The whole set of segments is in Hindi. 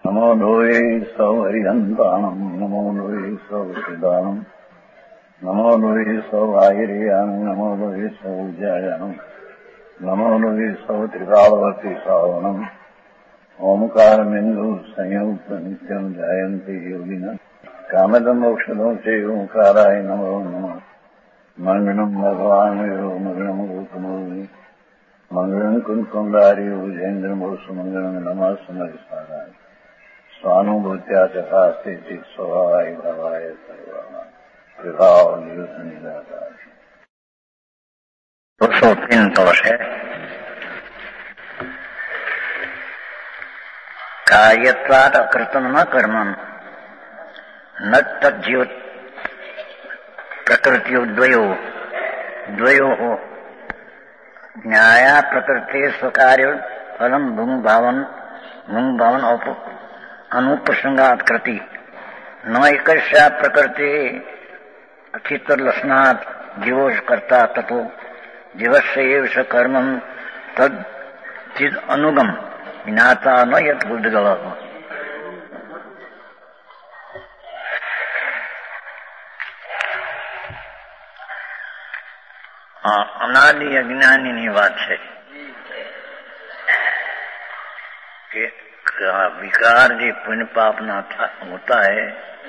नमो लोये सौहरिहन्ताणम् नमो लोये सौहृदानम् नमो लोये सौभागिर्यानम् नमो लोये सौज्यायानम् नमो लोये सौत्रिकालवर्ति सावनम् ओंकारमिन्दु संयुक्त नित्यम् जायन्ति योगिनः कामदम् मोक्षदम् च ओंकाराय नमो नमः मंगलम् भगवान् मंगलम् गौतमोनि मंगलम् कुंकुंडारि उजेन्द्रमोसु मंगलम् नमः समरिसाराय स्वानुभूत्या चकास्ते स्वभावाय भावाय सर्वाणां विभाव निदातार 203 दोष है। कार्यत्वात् अकृतं न कर्मं न तज्जीव प्रकृतियो द्वयोः न्याया प्रकृति स्वकार्य फलम भुंग भावन अनुप्रसंगात कृति न एकस्या प्रकृति चित्तलक्षणात् जीवोष कर्ता ततो जीवस्य एव स कर्मं तद चिद अनुगम ज्ञाता न यत् बुद्धिगल। अनादि अज्ञानी बात है कि विकार जो पुण्य पाप ना होता है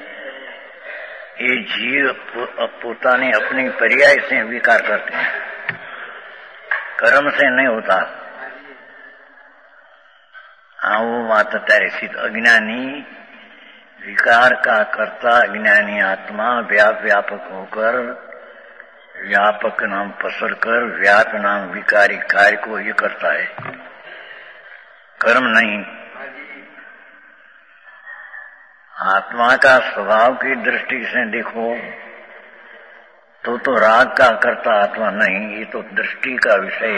ये जीव पोताने अपनी पर्याय से विकार करते हैं, कर्म से नहीं होता। हाँ वो बात है। अज्ञानी विकार का कर्ता, अज्ञानी आत्मा व्यापक होकर व्यापक नाम पसर कर व्याप नाम विकारी कार्य को ये करता है, कर्म नहीं। आत्मा का स्वभाव की दृष्टि से देखो तो राग का कर्ता आत्मा नहीं, ये तो दृष्टि का विषय।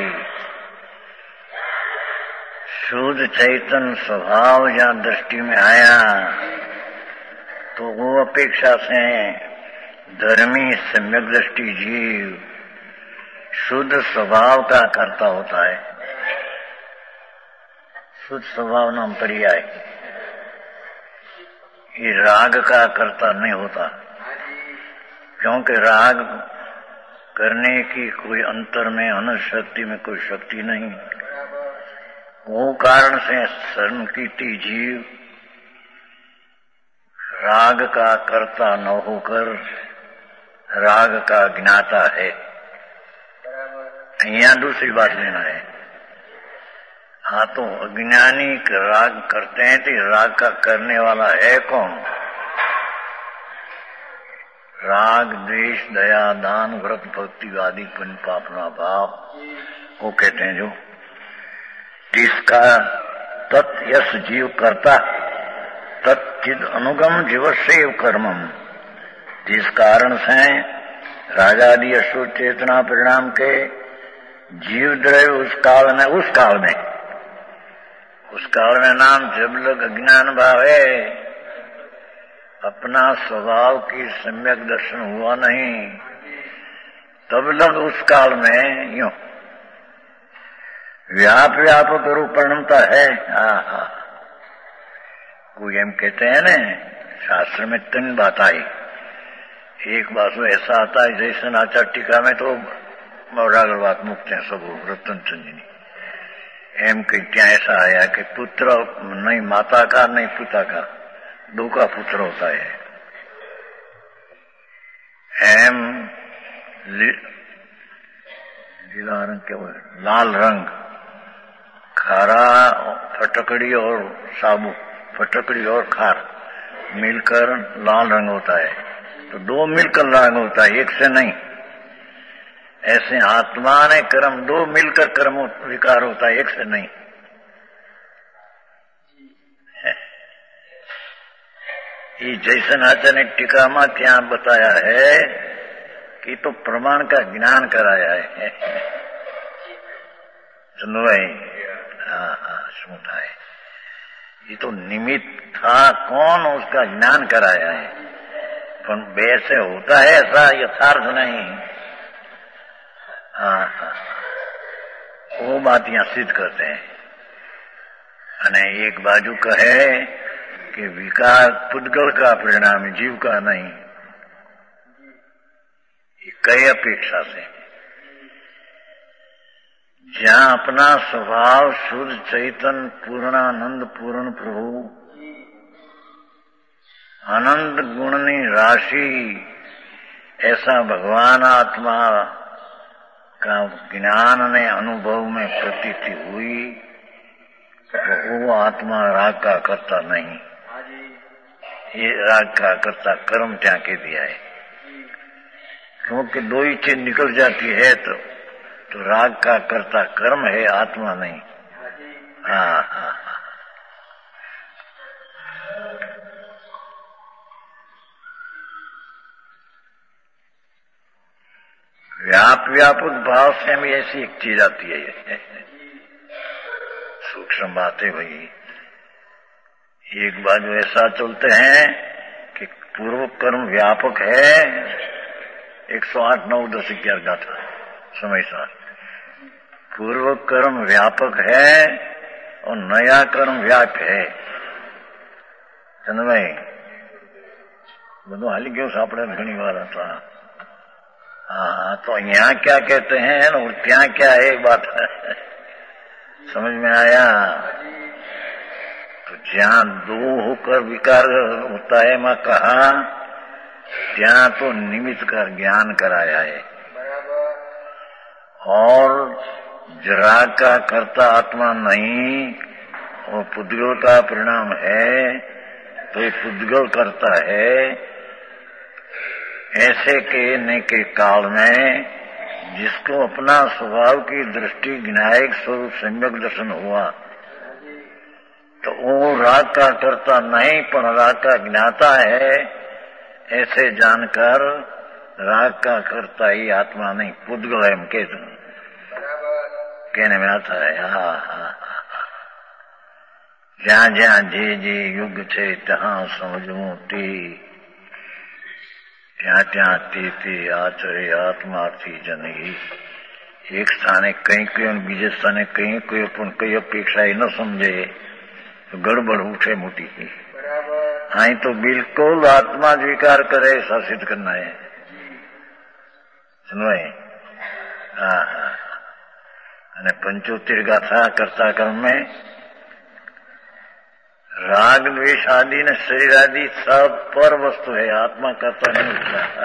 शुद्ध चैतन्य स्वभाव जहाँ दृष्टि में आया तो वो अपेक्षा से धर्मी सम्यक दृष्टि जीव शुद्ध स्वभाव का कर्ता होता है। शुद्ध स्वभाव नाम पर्याय, ये राग का कर्ता नहीं होता, क्योंकि राग करने की कोई अंतर में अनुशक्ति में कोई शक्ति नहीं। वो कारण से संकीर्ति जीव राग का कर्ता न होकर राग का ज्ञाता है। यहाँ दूसरी बात लेना है। हाँ तो अज्ञानी राग करते हैं तो राग का करने वाला है कौन? राग द्वेष दया दान व्रत भक्ति आदि पुण्य पापना भाव वो कहते हैं जो जिसका तत् यश जीव करता तत्चिद अनुगम जीवस्य कर्मम, जिस कारण से रागादि अशुद्ध चेतना परिणाम के जीव द्रव्य उस काल में नाम जब लोग अज्ञान भाव है, अपना स्वभाव की सम्यक दर्शन हुआ नहीं, तब लोग उस काल में यूं व्यापक रूप परिणमता है। कोई हम कहते हैं ना, शास्त्र में 3 बात आई। एक बात तो ऐसा आता है जैसे नाचा टीका में तो मौरागर बात मुक्त है सब रतन चंदिनी एम के क्या ऐसा आया कि पुत्र नहीं माता का नहीं पिता का, 2 का पुत्र होता है। एम लीला रंग क्या बोले, लाल रंग खारा फटकड़ी और साबुत, फटकड़ी और खार मिलकर लाल रंग होता है। तो 2 मिलकर रंग होता है, एक से नहीं। ऐसे आत्मा ने कर्म 2 मिलकर कर्म विकार होता है, एक से नहीं। ये जैसन आचार्य टीका में क्या बताया है कि तो प्रमाण का ज्ञान कराया है। सुनो भाई, हाँ सुनता है। ये तो निमित्त था, कौन उसका ज्ञान कराया है, पर वैसे होता है ऐसा यथार्थ नहीं। वो बात यहाँ सिद्ध करते हैं। અને એક બાજુ કહે कि विकार पुद्गल का परिणाम है, जीव का नहीं। कई अपेक्षा से जहां अपना स्वभाव शुद्ध चैतन्य पूर्णानंद पूर्ण प्रभु अनंत गुणनी राशि ऐसा भगवान आत्मा का ज्ञान ने अनुभव में प्रतीति हुई, तो वो आत्मा राग का कर्ता नहीं, ये राग का कर्ता कर्म त्या के दिया है। क्योंकि दो ही चीज निकल जाती है तो राग का कर्ता कर्म है, आत्मा नहीं। हाँ हाँ, व्यापक भाव से हमें ऐसी एक चीज आती है, सूक्ष्म बात है भाई। एक बार जो ऐसा चलते हैं कि पूर्व कर्म व्यापक है, 108 9 10 11 गाथा समय साथ, पूर्व कर्म व्यापक है और नया कर्म व्याप है। चंद्रभाई બધું હાલી ગયું સાંપડે ઘણી વાર હતા। हाँ, तो यहाँ क्या कहते हैं और ત્યાં क्या है, एक बात समझ में आया? तो जहाँ दो होकर विकार होता है, मैं कहा ત્યાં तो निमित्त कर ज्ञान कराया है, और जरा का कर्ता आत्मा नहीं और पुद्गल का परिणाम है, तो ये पुद्गल करता है। ऐसे कहने के काल में जिसको अपना स्वभाव की दृष्टि विनायक स्वरूप सम्यक दर्शन हुआ, तो वो राग का कर्ता नहीं पर राग का ज्ञाता है, ऐसे जानकर राग का कर्ता ही आत्मा नहीं, पुद्गल है कहने में आता है। हाँ हाँ, ज्या ज्या जे युग छे तहां समझूं ती, ત્યાં ત્યાં તે આચરે આત્માથી જનહી। એક સ્થાને કંઈ કયું બીજે સ્થાને કંઈ કયું, પણ કઈ અપેક્ષા એ ન સમજે તો ગડબડ ઉઠે મોટી। અહીં તો બિલકુલ આત્मा स्वीकार करे, शासित करना है। सुनो हाँ हाँ, અને 75 गाथा करता क्रम में राग द्वेष आदि ने शरीर आदि सब पर वस्तु है, आत्मा करता नहीं होता।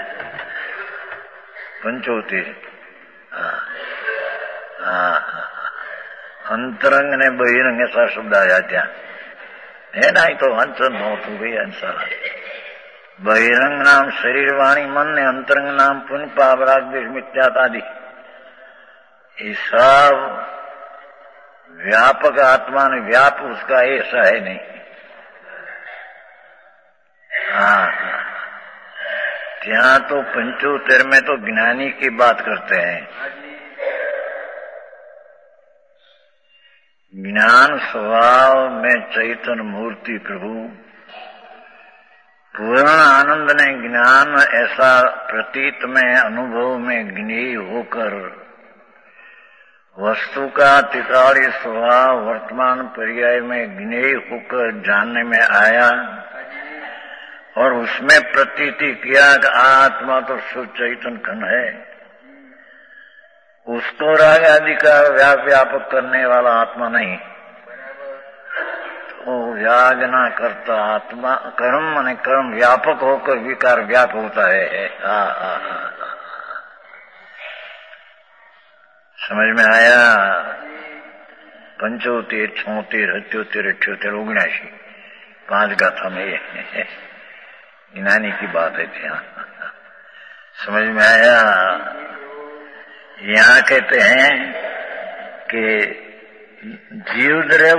75 अंतरंग ने बहिरंग ऐसा शब्द आया त्या है ना, तो अंतर नहोતું भाई अंसार। बहिरंग नाम शरीर वाणी मन ने अंतरंग नाम पुण्य पाप राग द्वेष मिथ्यात आदि, ये सब व्यापक आत्मा ने व्याप उसका ऐसा है नहीं। हाँ, ત્યાં तो 75 में तो ज्ञानी की बात करते हैं। ज्ञान स्वभाव में चैतन्य मूर्ति प्रभु पूर्ण आनंद ने ज्ञान ऐसा प्रतीत में अनुभव में ज्ञेय होकर वस्तु का त्रिकालीय स्वभाव वर्तमान पर्याय में ज्ञेय होकर जानने में आया, और उसमें प्रतीति किया कि आत्मा तो शुद्ध चैतन्य घन है, उसको राग आदि का व्यापक करने वाला आत्मा नहीं। तो व्याग ना करता आत्मा कर्म माने कर्म व्यापक होकर विकार व्याप होता है। समझ में आया? 75 76 77 78 79 5 गाथा में ज्ञानी की बात है। यहाँ समझ में आया? यहाँ कहते हैं कि जीव रहे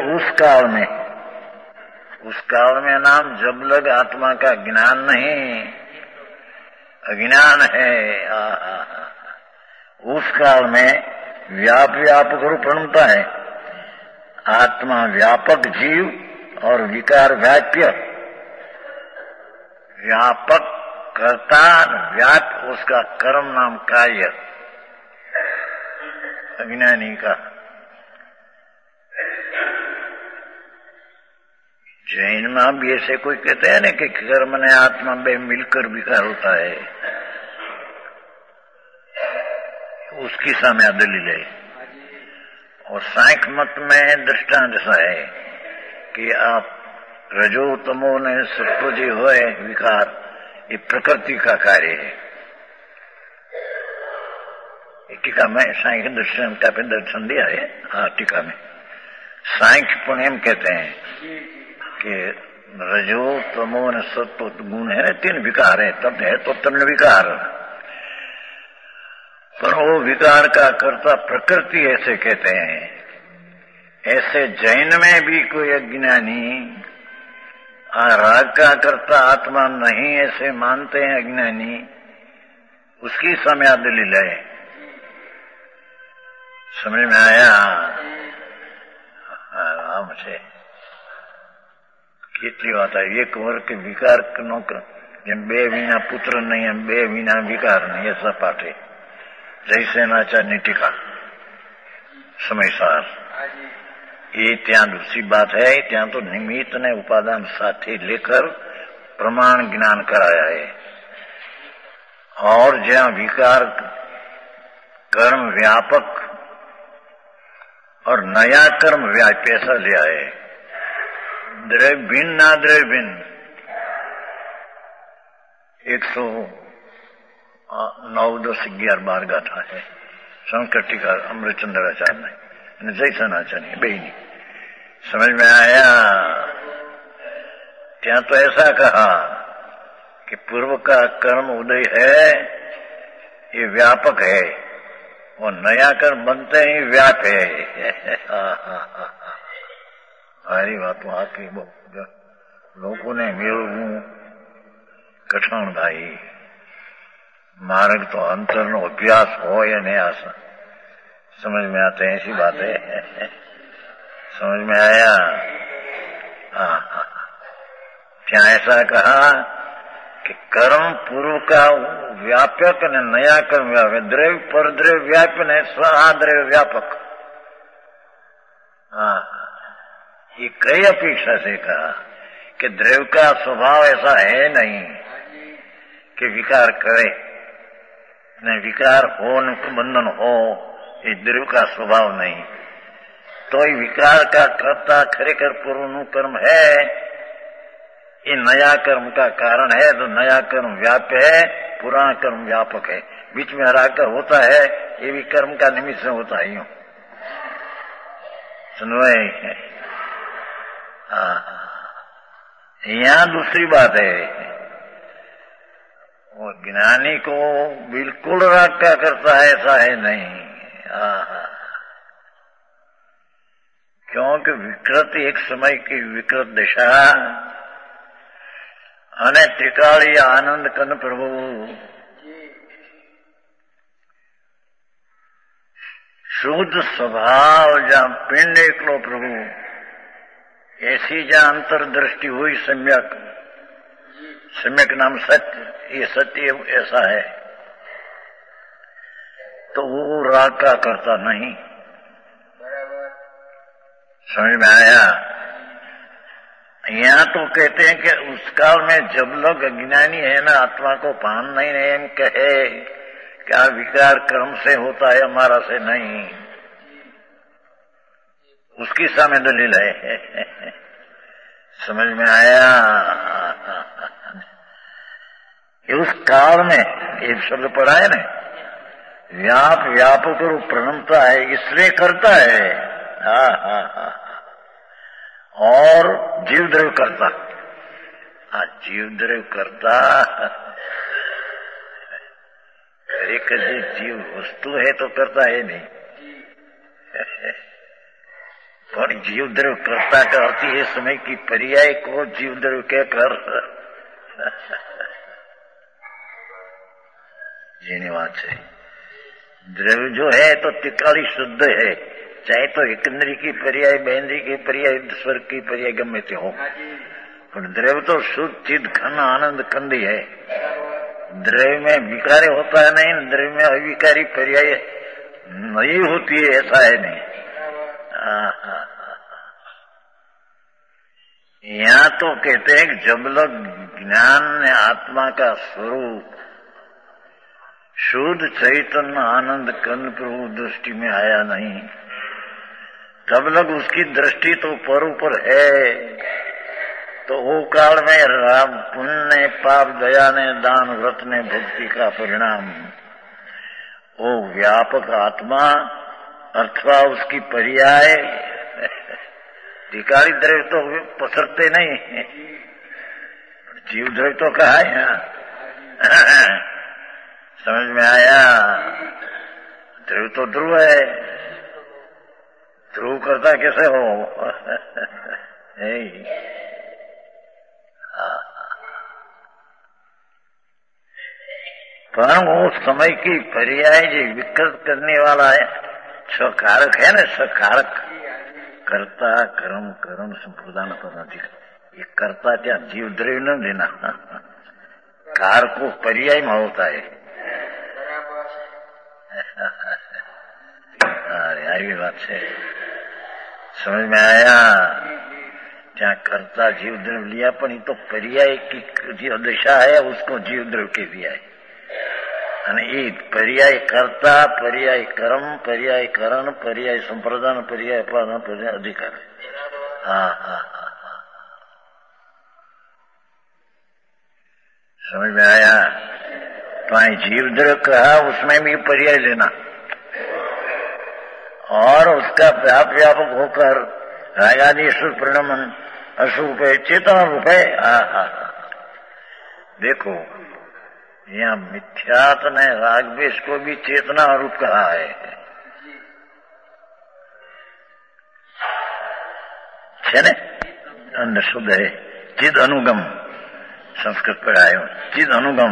उस काल में नाम जब लग आत्मा का ज्ञान नहीं अज्ञान है, उस काल में व्यापक रूप बनता है। आत्मा व्यापक जीव और विकार व्याप्य, व्यापक कर्ता व्याप उसका कर्म नाम कार्य अज्ञानी का। जैन में भी ऐसे कोई कहते हैं ना कि कर्म ने आत्मा में मिलकर विकार होता है, उसकी सामने दलील है। और सांख्य मत में दृष्टांत ऐसा है कि आप रजो तमो ने सत्व जो होए विकार, ये प्रकृति का कार्य है। टीका में सांख्य दर्शन का पे दर्शन दिया है। हाँ, टीका में सांख्य पुण्यम कहते हैं कि रजो तमो न सत्व गुण है, 3 विकार है, तब है तो 3 विकार। पर वो विकार का कर्ता प्रकृति ऐसे कहते हैं। ऐसे जैन में भी कोई अज्ञानी राग का कर्ता आत्मा नहीं ऐसे मानते हैं अज्ञानी, उसकी समय दलील है। समझ में आया? आराम से કેટલી વાત આવી। એક વર્ગ વિકાર નો જેમ 2 વિના પુત્ર નહીં એમ 2 વિના વિકાર નહીં, ऐसा पाठे जैसे नाचार्य टीका समयसार। ये ત્યાં दूसरी बात है, ત્યાં तो निमित्त ने उपादान साथी लेकर प्रमाण ज्ञान कराया है। और जहाँ विकार कर्म व्यापक और नया कर्म व्याप्य ऐसा लिया है। द्रव्य भिन्न ना द्रव्य भिन्न 109, 10, 11, 12 गाथा है शंकर टीका अमृतचंद्राचार्य ने जैसन आचार्य बेनी। समझ में आया? क्या तो ऐसा कहा कि पूर्व का कर्म उदय है, ये व्यापक है, और नया कर्म बनते ही व्याप है। મારી વાતો આખી લોકોને મેળવવું કઠણ ભાઈ। मार्ग तो अंतर नो अभ्यास हो या नहीं आसा, समझ में आते हैं, ऐसी बात है। समझ में आया? क्या ऐसा कहा कि कर्म पूर्व का व्यापक ने नया कर्म व्यापक, द्रव्य पर द्रव्य व्यापन है, स्वाद्रव्य व्यापक। ये कई अपेक्षा से कहा कि द्रव्य का स्वभाव ऐसा है नहीं कि विकार करे, न विकार हो न बंधन हो, ये द्रव्य का स्वभाव नहीं। तो ये विकार का कर्ता खरेखर पूर्व कर्म है, ये नया कर्म का कारण है। तो नया कर्म व्याप्य है, पुराना कर्म व्यापक है। बीच में हराकर होता है, ये भी कर्म का निमित्त से होता ही। सुनो, यहाँ दूसरी बात है, वो ज्ञानी को बिल्कुल राग का करता है ऐसा है नहीं। क्योंकि विकृत एक समय की विकृत दिशा અને ત્રિકાળી આનંદ કન પ્રભુ शुद्ध स्वभाव जहाँ पिंड एकलो प्रभु, ऐसी जहाँ अंतर्दृष्टि हुई सम्यक, सम्यक नाम सत्य, ये सत्य ऐसा है, तो वो राग का करता नहीं। समझ में आया? यहाँ तो कहते हैं कि उस काल में जब लोग अज्ञानी है ना, आत्मा को पान नहीं है, एम कहे क्या विकार कर्म से होता है, हमारा से नहीं, उसकी सामने दलील है। समझ में आया? उस काल में एक शब्द पढ़ा है ना, व्याप व्यापक रूप प्रणमता है, इसलिए करता है। और जीव द्रव्य करता, जीव द्रव्य करता एक जीव वस्तु है तो करता है नहीं, पर जीव द्रव्य करता का अर्थ है समय की पर्याय को जीव द्रव्य कहकर जीने बात है। द्रव्य जो है तो तिकाली शुद्ध है, चाहे तो एक इंद्री की पर्याय, बेंद्री की पर्याय, स्वर्ग की पर्याय गम्य ते हो, पर द्रव्य तो शुद्ध चिद घन आनंद कंदी है। द्रव्य में विकारी होता है नहीं, द्रव्य में अविकारी पर्याय नहीं होती है, ऐसा है नहीं। यहाँ यहाँ तो कहते हैं कि जब लोग ज्ञान ने आत्मा का स्वरूप शुद्ध चैतन्य आनंद कर्ण प्रभु दृष्टि में आया नहीं, तब लग उसकी दृष्टि तो पर ऊपर है। तो वो काल में राम पुण्य पाप दया ने दान व्रत ने भक्ति का परिणाम वो व्यापक आत्मा अथवा उसकी पर्याय धिकारी द्रव्य तो पसरते नहीं, जीव द्रव्य तो कहा है यहाँ। समझ में आया? ध्रुव तो ध्रुव है, ध्रुव करता कैसे हो? पर वो समय की पर्याय जो विकृत करने वाला है, स्वकारक है ना, स्वकारक कर्ता कर्म कर्म संप्रदान पर ये कर्ता क्या जीव द्रव्य न देना, कार को पर्याय में होता है। આવી વાત છે, समझ में आया? ત્યાં कर्ता जीव द्रव्य लिया, पण ये तो पर्याय की जो दशा है उसको जीव द्रव्य के दिया है। અને એ पर्याय कर्ता, पर्याय कर्म, पर्याय करण, पर्याय संप्रदान, पर्याय अपादान, पर्याय अधिकार। हाँ हाँ हाँ हाँ, समझ में आया? तो जीव द्रव्य कहा, उसमें भी पर्याय लेना और उसका व्यापक होकर रागादीश्वर परिणमन अशुभ है, चेतना रूप है। देखो यहाँ मिथ्यात ने रागद्वेष को भी चेतना रूप कहा है। ने अंदर शुद्ध है, चिद अनुगम, संस्कृत पढ़ायो, चिद अनुगम।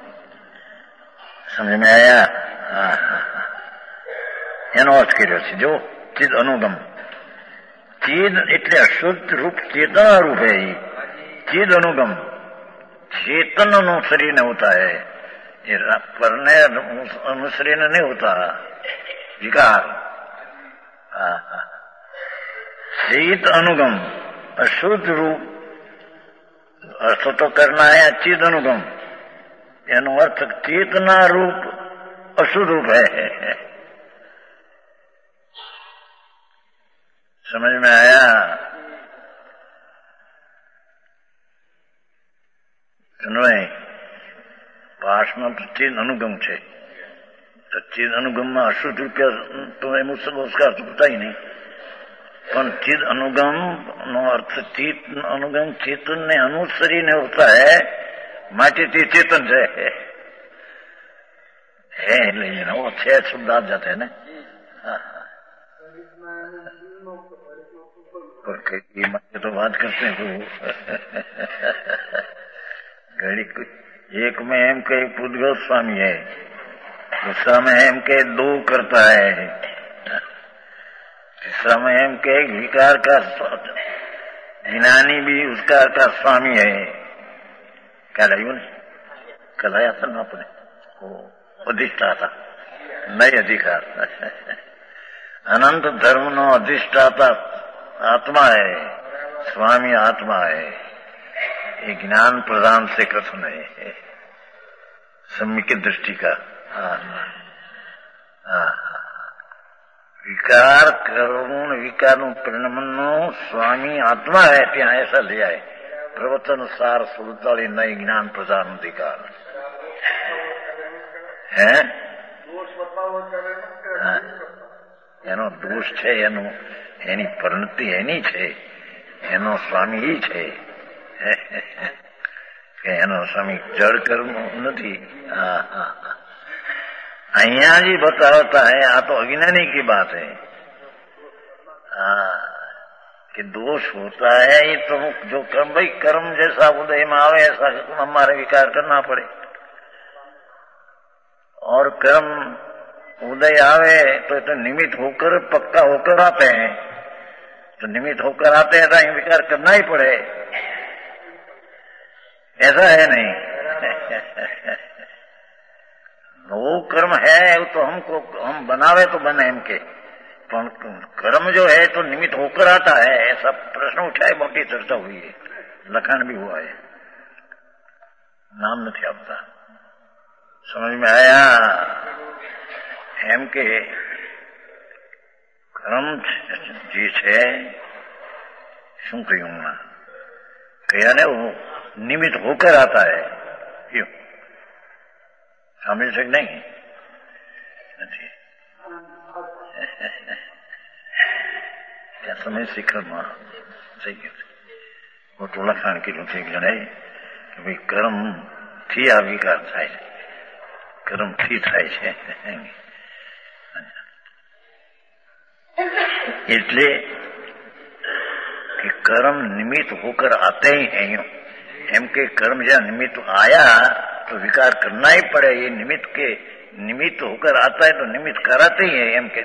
समझ में आया? એનો અર્થ કર્યો છે જો, ચિદ અનુગમ। ચિદ એટલે અશુદ્ધ રૂપ चेतना रूप है। चिद अनुगम चेतन अनुसरीन होता है, ये परने अनुसरीन नहीं होता विकार। चिद अनुगम अशुद्ध रूप अर्थ तो करना है, चिद अनुगम એનો अर्थ चेतना रूप अशुद्ध रूप है। समझ में आया? પાઠમાં તો ચિદ અનુગમ છે, તો ચિદ અનુગમમાં અશુદ્ધ રૂપિયા તો એનું સંસ્કાર થતા નહીં, પણ ચિદ અનુગમ નો અર્થ ચિત અનુગમ ચેતન ને અનુસરીને હોતા है, માટે તે ચેતન છે એટલે वो छह शब्द आ जाते हैं ना। पर कई तो बात करते हैं तो घड़ी एक में एम के पूज्य स्वामी है, दूसरा में एम के दो करता है, तीसरा में एम के विकार का ज्ञानी भी उसका का स्वामी है। कल आयु ने कल आया था ना अपने अधिष्ठाता नहीं अधिकार अनंत धर्म नो अधिष्ठाता आत्मा है, स्वामी आत्मा है। ये ज्ञान प्रदान से कथन है, सम्यक दृष्टि का। विकार करुण विकार परिणमनो स्वामी आत्मा है, ત્યાં ऐसा लिया है प्रवचन सार 47 नई ज्ञान प्रदान अधिकार है। એનો દોષ છે, એની પરિણતિ એની છે, એનો સ્વામી ઈ છે કે એનો સ્વામી જड़ કર્મ નથી। અહીંયા जी बताता है, आ तो अज्ञानी की बात है कि दोष होता है। ये तो जो कर्म, भाई कर्म जैसा उदय में आवे ऐसा हमारे विकार करना पड़े, और कर्म उदय आवे तो निमित्त होकर पक्का होकर आते हैं, तो निमित्त होकर आते हैं तो विकार करना ही पड़े, ऐसा है नहीं। वो कर्म है तो हमको हम बनावे तो बने इनके, पर कर्म जो है तो निमित्त होकर आता है, ऐसा प्रश्न उठाए, मोटी चर्चा हुई है। લખાણ બી હોય, નામ નથી આપતા. સમજ में આયા એમ કે કર્મ જે છે શું કહ્યું હમણાં કહ્યા ને वो निमित्त होकर आता है. क्यों સાંભળી શકે નહીં નથી ત્યાં સમય શિખરમાં થઈ ગયું. મોટું લખાણ કીધું છે કે જણાય કે ભાઈ કર્મથી આ વિકાર થાય છે, કર્મથી થાય છે. એટલે कि कर्म निमित्त होकर आते ही हैं. एम के कर्म जहाँ निमित्त आया तो विकार करना ही पड़े. ये निमित्त होकर आता है तो निमित्त कराते ही है. एम के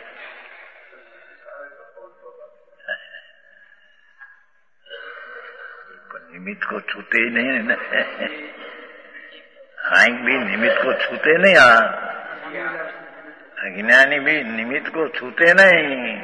निमित्त को छूते ही नहीं ना. आंख भी निमित्त को छूते नहीं. अज्ञानी भी निमित्त को छूते नहीं.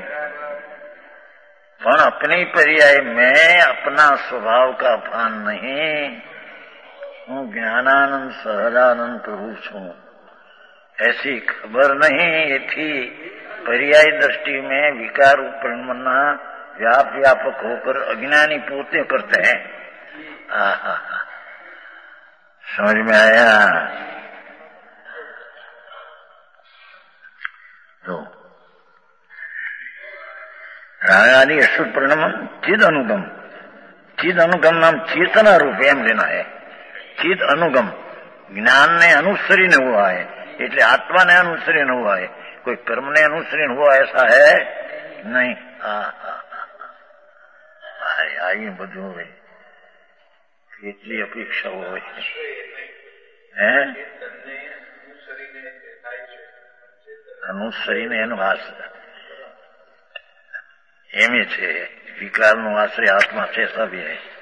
पर अपने पर्याय में अपना स्वभाव का भान नहीं. हूँ ज्ञानानंद सहजानंद प्रभु छू ऐसी खबर नहीं. ये थी पर्याय दृष्टि में विकार उपन्ना व्यापक होकर अज्ञानी पोते करते हैं. समझ में आया? तो रागादि अशुद्ध परिणाम चिद अनुगम नाम चेतना रूप एम लेना है. चिद अनुगम ज्ञान ने अनुसरीने हुआ है એટલે આત્મા ને અનુસરીને हुआ है. कोई कर्म ने अनुसरीने हुआ ऐसा है नहीं. आई બધું હોય કેટલી અપેક્ષાઓ હોય હે અનુસરીને એનો આશ્રય એમ છે. વિકારનો આશ્રય આત્મા છે સભ્ય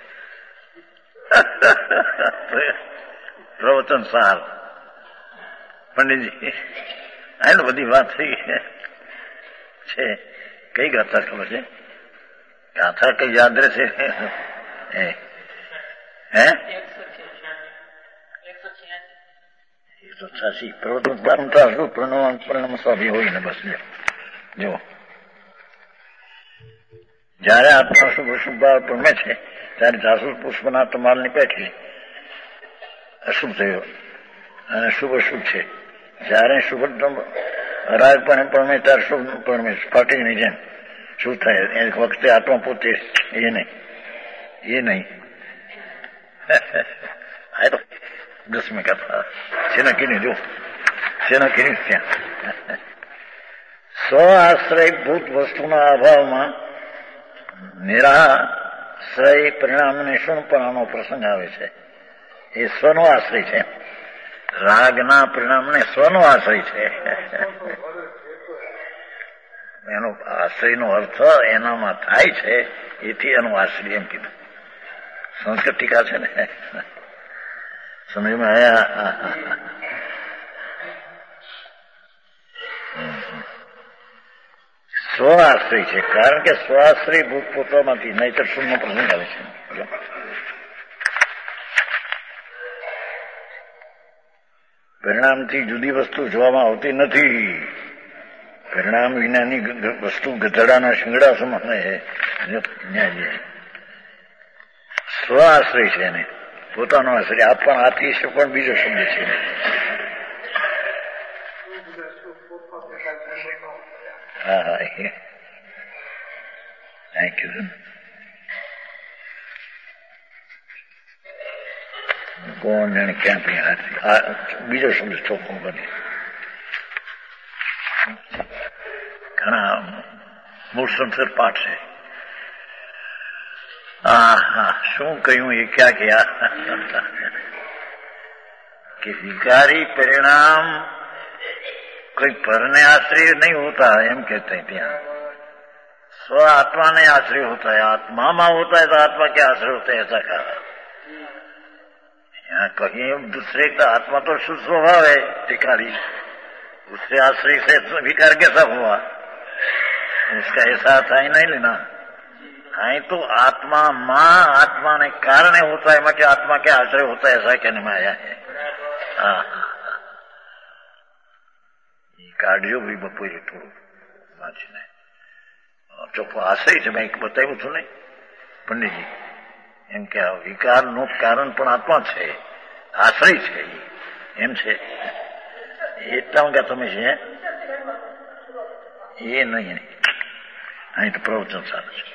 પ્રવચન સાર પંડિતજી આ બધી વાત થઈ છે. કઈ ગાથા ખબર છે? ગાથા કઈ યાદ રહેશે? હે 186 પ્રવચન પરિણામ સ્વાભી હોય ને બસ જો જયારે આત્મા શુભ અશુભ ભાવ પ્રમે છે ત્યારે જાસૂસ પુષ્પના તમાલની પેઠી અશુભ થયો અને શુભ અશુભ છે. જયારે શુભ રાગપણે પ્રમે ત્યારે શુભ પ્રમે ફાટીની જેમ શું થાય એ વખતે આત્મા પોતે એ નહીં. આ તો 10મી કથા શેના કીધી જો શેના કીધી ત્યાં સ્વ આશ્રયભૂત વસ્તુના અભાવમાં નિરાશ્રય પરિણામ નિષ્ણપણાનો પ્રસંગ આવે છે. એ સ્વનો આશ્રય છે. રાગના પરિણામને સ્વનો આશ્રય છે. એનો આશ્રયનો અર્થ એનામાં થાય છે એથી એનો આશ્રય એમ કીધું. સંસ્કૃત ટીકા છે ને સમજમાં આયા? સ્વાશ્રય છે કારણ કે સ્વાશ્રય ભૂત પોતામાંથી નહીતર શૂન્ય પ્રસંગ આવે છે. પરિણામથી જુદી વસ્તુ જોવામાં આવતી નથી. પરિણામ વિનાની વસ્તુ ગધેડાના શિંગડા સમાન સ્વાશ્રય છે એને પોતાનો આશ્રય. આ પણ આથી પણ બીજો શબ્દ છે. હા કીધું કોણ જાણે ક્યાંથી આ બીજો શબ્દ ચોખ્ખો બને. ઘણા મૂળ સંસ્કૃત પાઠ છે. શું કહ્યું એ ક્યાં कि विकारी परिणाम कोई परने आश्रय नहीं होता एम कहते हैं. ત્યાં स्व आत्मा ने आश्रय होता है. आत्मा में होता है तो आत्मा के आश्रय होते हैं ऐसा कहा. यहाँ कहीं दूसरे का आत्मा तो शुद्ध स्वभाव है टिकारी, उससे आश्रय से विकार कैसा हुआ? उसका ऐसा था ही नहीं लेना. आई तो आत्मा मां आत्मा ने कारण होता है, मत आत्मा के आश्रय होता है, ऐसा कहने में आया है। काढ़ियो भी बपोरे थोड़ो वाँचीने ચોખ્ખો આશ્રય છે. મેં બતાવ્યું હતું ને પંડિતજી, એમ કે આ વિકારનું કારણ પણ આત્મા છે, આશ્રય છે એમ છે. એટલા કે તમે છે એ નહીં, અહીં તો પ્રવચન સારું છે.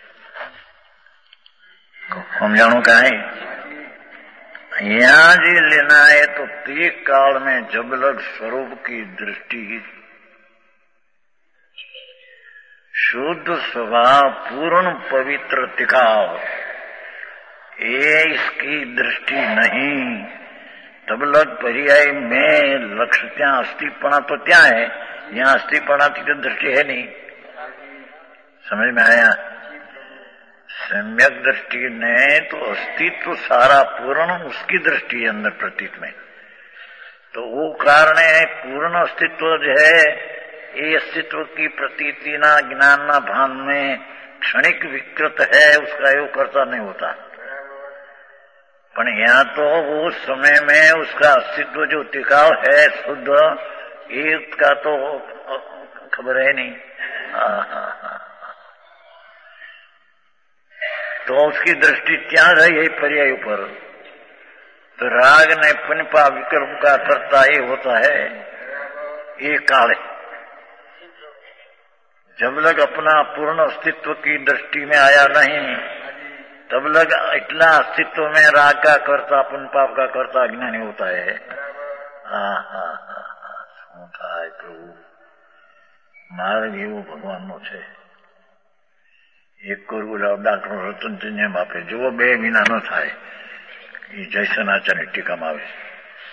સમજાણું કાંઈ यहाँ जी लेना है तो ते काल में जब लग स्वरूप की दृष्टि शुद्ध स्वभाव पूर्ण पवित्र दिखाओ, ये इसकी दृष्टि नहीं. तब लग पर्याय में लक्ष्य त्या अस्थिपना तो क्या है, यहाँ अस्थिपना की तो दृष्टि है नहीं. समझ में आया? सम्यक दृष्टि ने तो अस्तित्व सारा पूर्ण उसकी दृष्टि अंदर प्रतीत में, तो वो कारण है पूर्ण अस्तित्व जो है ये अस्तित्व की प्रतीति ना ज्ञान ना भान में क्षणिक विकृत है, उसका योग करता नहीं होता. पर यहाँ तो वो समय में उसका अस्तित्व जो टिकाव है शुद्ध, एक का तो खबर है नहीं. तो उसकी दृष्टि क्या रही है पर्याय पर. तो राग ने पुनपा विकल्प का करता ये होता है, ये काल है. जब लग अपना पूर्ण अस्तित्व की दृष्टि में आया नहीं, तब लग इतना अस्तित्व में राग का करता पुनपाप का करता अज्ञानी होता है. શું થાય પ્રભુ, માર્ગ એવો ભગવાનનો છે. એક કરવું ડાક્ટર રતનચંદ્ર આપે, જુઓ બે વિના ન થાય. એ જયસનાચાર્ય ટીકામાં આવે છે.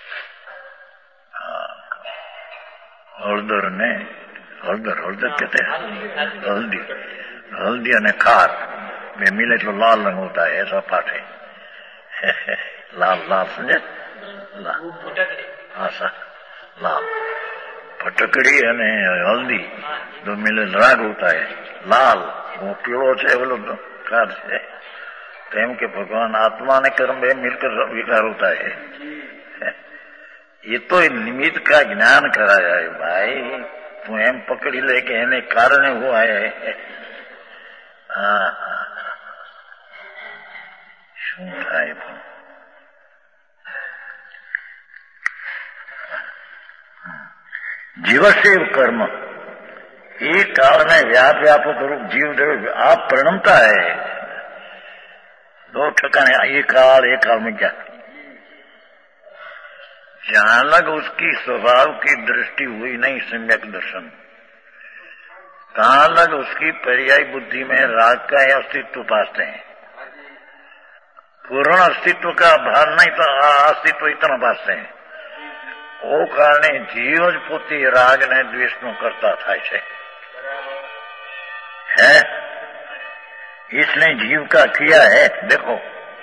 હળદર ને હળદર कहते हैं, हल्दी અને खार में मिले तो लाल रंग होता है, ऐसा पाठ है. लाल लाल समझे, लाल फटकड़ी અને हल्दी दो मिले राग होता है. लाल वो पीड़ो है, बोलो कार है. तो एम के भगवान आत्मा ने कर्म में मिलकर विकार होता है. ये तो निमित्त का ज्ञान कराया है भाई. तू एम पकड़ी ले के एने कारण हुआ है. શું થાય जीवसेव कर्म, एक काल में व्यापक रूप जीव आप परिणमता है. दो ठिकाने, एक काल में क्या, जहां लग उसकी स्वभाव की दृष्टि हुई नहीं सम्यक दर्शन, कहां लग उसकी पर्याय बुद्धि में राग का अस्तित्व पाते हैं. पूर्ण अस्तित्व का भान नहीं तो अस्तित्व इतना पाते हैं. वो कारणे जीव ज पोते राग ने द्वेष नो करता थाय छे. है इसने जीव का किया है. देखो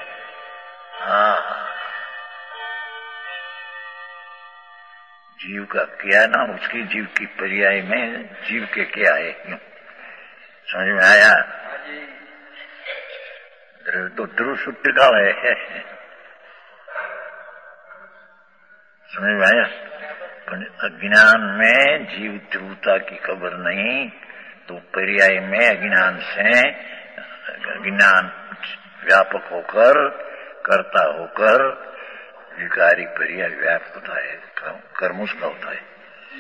जीव का किया ना, उसकी जीव की पर्याय में जीव के क्या है, क्यों समझ में आया? तो ध्रुव सूत्र का है, समझ में आया? अज्ञान में जीव ध्रुवता की खबर नहीं, तो पर्याय में अज्ञान से अज्ञान व्यापक होकर कर्ता होकर विकारी पर्याय व्याप्त होता है, कर्म उसका होता है.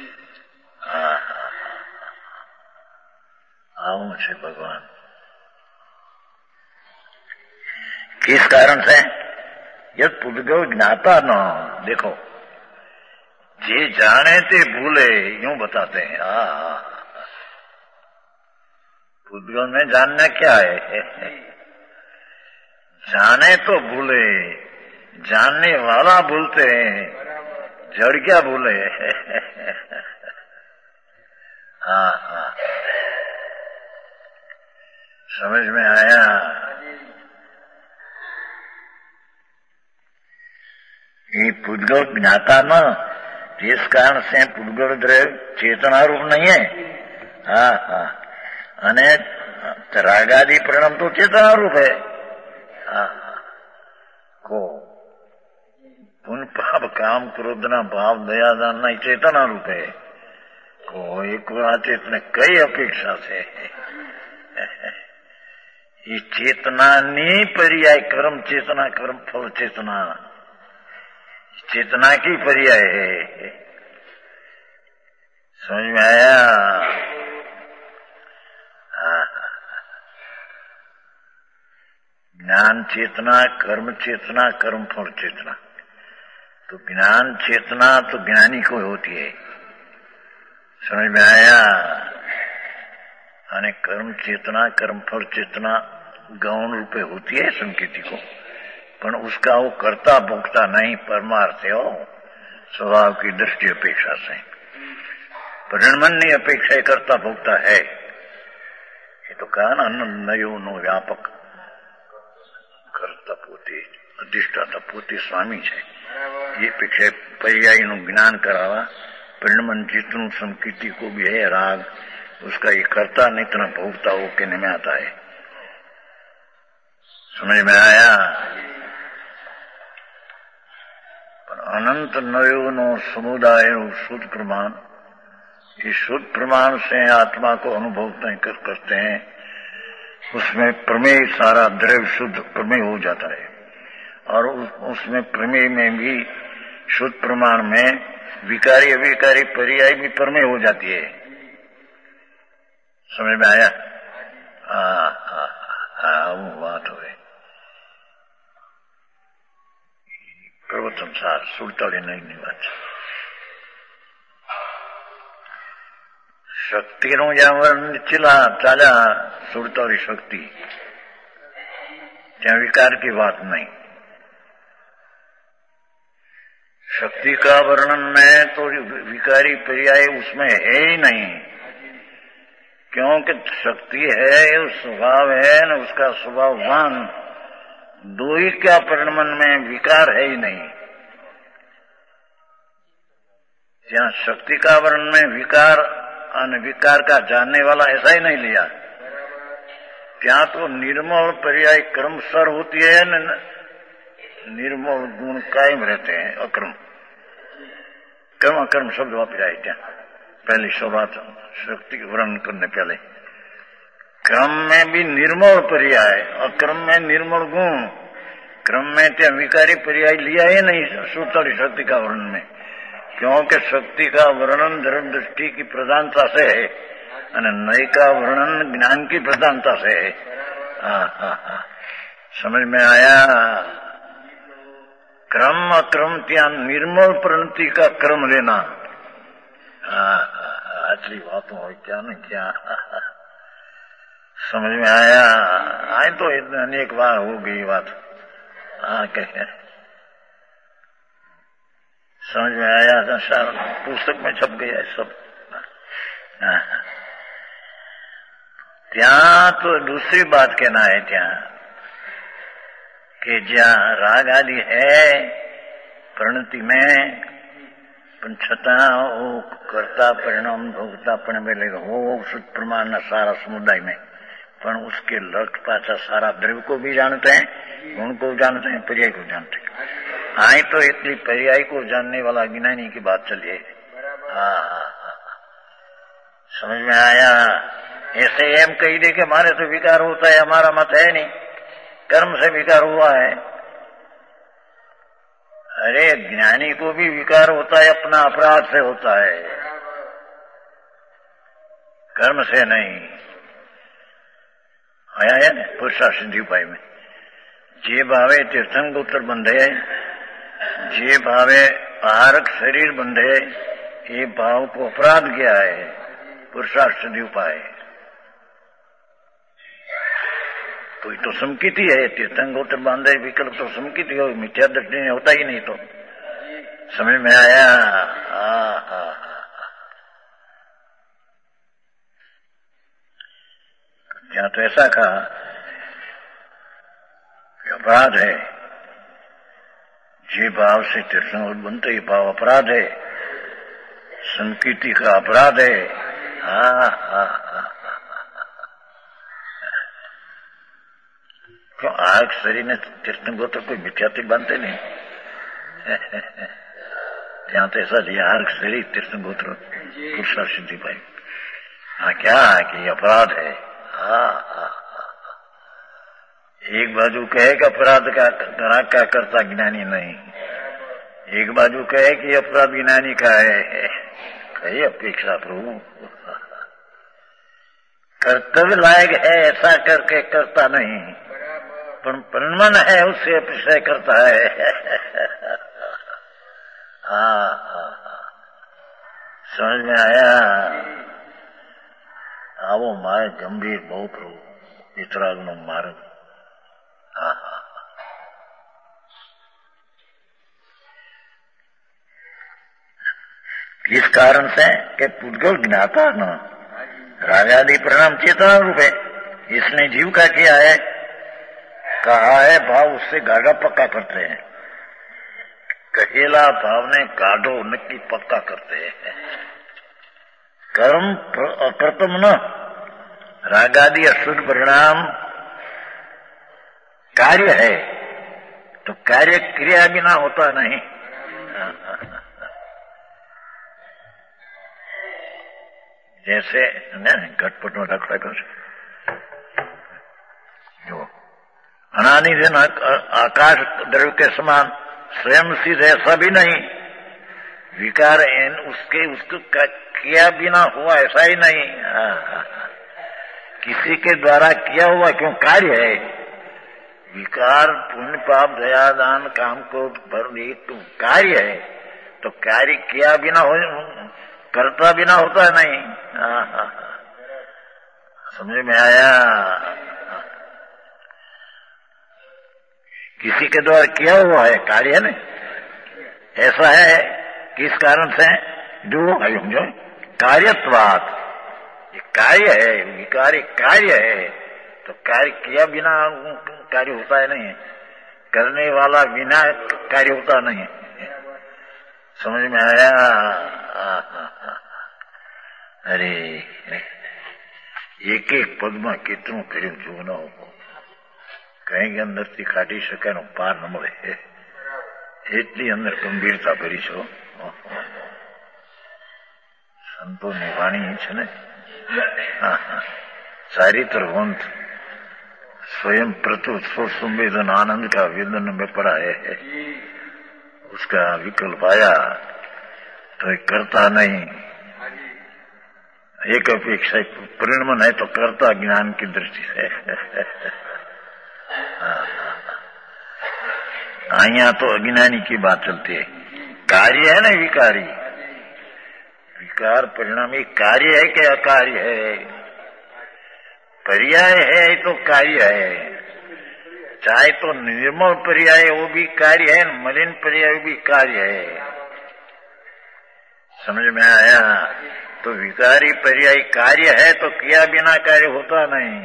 आऊं छे भगवान किस कारण से? यद पुद्गल ज्ञाता न. देखो जे जाने ते भूले, यूं बताते हैं. पुद्गल में जानना क्या है? जाने तो भूले, जानने वाला भूलते हैं, जड़ क्या भूले. समझ में आया? ये पुद्गल ज्ञाता न, जिस कारण से पुद्गल द्रव्य चेतना रूप नहीं है. અને तो राग आदि परिणाम तो चेतना रूप है। को पुण्य पाप काम क्रोधना भाव दया दानना चेतना रूप है। को एक चेतना कई अपेक्षा से ये चेतना नी पर्याय कर्म चेतना कर्म फल चेतना चेतना की पर्याय है। समझ में आया? ज्ञान चेतना कर्म चेतना कर्म फल चेतना। तो ज्ञान चेतना तो ज्ञानी को होती है। समझ में आया? અને कर्म चेतना कर्म फल चेतना गौण रूपे होती है संकेती को, पर उसका वो कर्ता भोक्ता नहीं परमार्थ है, हो स्वभाव की दृष्टि अपेक्षा से परिणमन अपेक्षा कर्ता भोक्ता है। ये तो कहा ना नयो नो व्यापक कर्ता पोते अधिष्ठाता पोते स्वामी है। ये अपेक्षा पर्यायी नु ज्ञान करावा परिणमन चेतन संकेती को भी है राग, उसका ये कर्ता नहीं इतना भोगता हो कहने में आता है। समझ में आया? पर अनंत नयो नो समुदाय शुद्ध प्रमाण, इस शुद्ध प्रमाण से आत्मा को अनुभव करते हैं, उसमें प्रमेय सारा द्रव्य शुद्ध प्रमेय हो जाता है। और उसमें प्रमेय में भी शुद्ध प्रमाण में विकारी अविकारी पर्याय भी प्रमेय हो जाती है। समझ में आया? वो बात हो गई। प्रवचन सार 47 વાત શક્તિનું જ્યાં નીચલા ચાલ્યા 47 શક્તિ, ત્યાં विकार की बात नहीं। शक्ति का वर्णन में तो विकारी पर्याय उसमें है ही नहीं, क्योंकि शक्ति है स्वभाव है न, उसका स्वभाववान दो ही क्या परिणमन में विकार है ही नहीं। जहाँ शक्ति का वर्णन में विकार और विकार का जानने वाला ऐसा ही नहीं लिया, ત્યાં तो निर्मल पर्याय कर्म सर होती है न, निर्मल गुण कायम रहते हैं। अक्रम कर्म अकर्म शब्द वापराए ત્યાં पहली शुरुआत शक्ति वर्णन करने पहले। क्रम में भी निर्मल पर्याय और क्रम में निर्मल गुण, क्रम में त्या विकारी पर्याय लिया ही नहीं सूत्र शक्ति का वर्णन में, क्योंकि शक्ति का वर्णन धर्म दृष्टि की प्रधानता से है और नय का वर्णन ज्ञान की प्रधानता से है। समझ में आया? क्रम अक्रम त्या निर्मल प्रणति का क्रम लेना, आटली बातों हो क्या न क्या। समझ में आया? आए तो अनेक बार हो गई बात। कहे समझ में आया? सर पुस्तक में छप गया सब। ત્યાં तो दूसरी बात कहना है ત્યાં कि जहाँ राग आदि है प्रणति में, पण छतां वो कर्ता परिणाम भोगता पण मिलेगा वो शुद्ध प्रमाण न सारा समुदाय में, पण उसके लक्ष्य पाचा सारा द्रव्य को भी जानते हैं, गुण को जानते हैं, पर्याय को जानते हैं। आए तो इतनी पर्याय को जानने वाला ज्ञानी की बात चलिए। समझ में आया? ऐसे एम कही दे कि हमारे तो विकार होता है, हमारा मत है नहीं, कर्म से विकार हुआ है। अरे ज्ञानी को भी विकार होता है, अपना अपराध से होता है, कर्म से नहीं। आया है ना पुरुषा सिद्धि उपाय में, जे भावे तीर्थंगोत्र बंधे, जे भावे आहारक शरीर बंधे, ये भाव को अपराध किया है पुरुषार्थ सिद्धि उपाय। तो ये तो समकिति है, तीर्थंगोत्र बांधे विकल्प तो समकिति हो, मिथ्या दृष्टि होता ही नहीं। तो समझ में आया? यहाँ तो ऐसा कहा कि अपराध है, जे भाव से तीर्थंगोत्र बनते ही भाव अपराध है, संकीर्ति का अपराध है। क्यों आग शरीर ने तीर्थंगोत्र कोई मिथ्याती बनते नहीं। ત્યાં તો ऐसा लिया हर शरीर तीर्थंगोत्र पुरुषा सिद्धि पाई। हाँ क्या कि अपराध है। एक बाजू कहे कि अपराध का करता ज्ञानी नहीं, एक बाजू कहे कि अपराध ज्ञानी का है। कही अपेक्षा प्रभु कर्तव्य लायक है ऐसा करके करता नहीं, पर परिणाम है उससे अपेक्षा करता है। समझ में आया। आवो माय गंभीर बहुत रो वितराग नो मार्ग। इस कारण से कि पुद्गल ज्ञाता न रागादि परिणाम चेतना रूप है, इसने जीव का किया है, कहा है भाव उससे गाढ़ा पक्का करते हैं। कहेला भाव ने गाढ़ो नक्की पक्का करते हैं। कर्म अकृतम न रागादि अशुद्ध परिणाम कार्य है, तो कार्य क्रिया बिना होता नहीं। जैसे घटपट में रखा कर जो अनादि से आकाश द्रव्य के समान स्वयं सिद्ध ऐसा भी नहीं, विकार उसको किया बिना हुआ ऐसा ही नहीं। किसी के द्वारा किया हुआ क्यों कार्य है। विकार पुण्य पाप दया दान काम को भरनी तो कार्य है, तो कार्य किया बिना हो करता बिना होता नहीं। समझ में आया। किसी के द्वारा किया हुआ है कार्य है ना, ऐसा है किस कारण से जो कार्यत्वात्, ये कार्य है, विकार कार्य है, तो कार्य किया बिना कार्य होता है नहीं, करने वाला बिना कार्य होता नहीं। समझ में आया। अरे एक एक पद में कितनों करीब जो न हो, कहीं अंदर थी काटी सके नो पार न મળે, એટલી અંદર ગંભીરતા ભરી છો। સંતોની વાણી છે ને, चारित्रवंत स्वयं प्रतुत संवेदन आनंद का वेदन में पड़ा है, उसका विकल्प आया तो करता नहीं। एक अपेक्षा परिणमन है तो करता ज्ञान की दृष्टि से। यहाँ तो अज्ञानी की बात चलती है। कार्य है ना विकारी, विकार परिणाम एक कार्य है कि अकार्य है, पर्याय है तो कार्य है। चाहे तो निर्मल पर्याय वो भी कार्य है, मलिन पर्याय भी कार्य है। समझ में आया। तो विकारी पर्याय कार्य है तो किया बिना कार्य होता नहीं।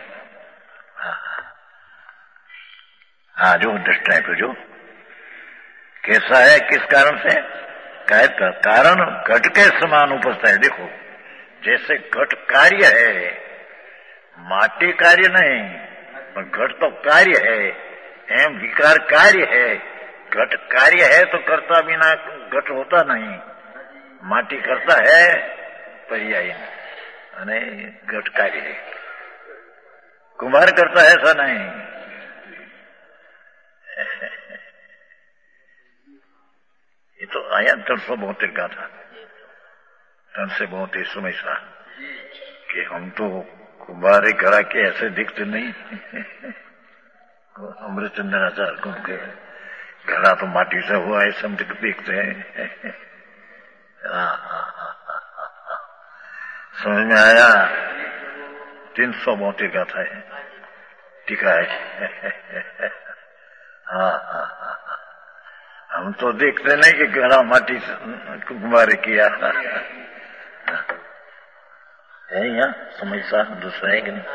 हाँ जो दृष्टांत तो जो कैसा है किस कारण से कहता, कारण घट के समान उपस्थित है। देखो जैसे घट कार्य है, माटी कार्य नहीं, पर घट तो कार्य है, एम विकार कार्य है। घट कार्य है तो करता बिना घट होता नहीं, माटी करता है पर्याय अने घट कार्य है। कुम्हार करता है ऐसा नहीं। ये तो आया 372 का था, 372 समय सा कि हम तो कुम्हारे करा के ऐसे दिखते नहीं। अमृतचंद्राचार्य को घड़ा तो माटी से हुआ है, समझ देखते हैं। समझ में आया। 372 का था टीका है। हम तो देखते नहीं कि घड़ा माटी से कुम्हारे किया है। यहाँ समझता दूसरा है कि नहीं,